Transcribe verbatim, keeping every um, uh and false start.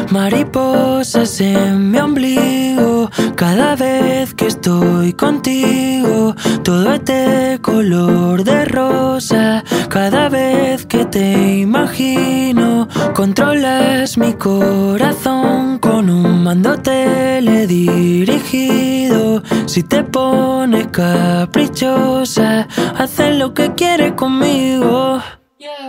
mariposas en mi ombligo. Cada vez que estoy contigo, todo es de color de rosa. Cada vez que te imagino, controlas mi corazón con un mando teledirigido. Si te pones caprichosa, haces lo que quieres conmigo.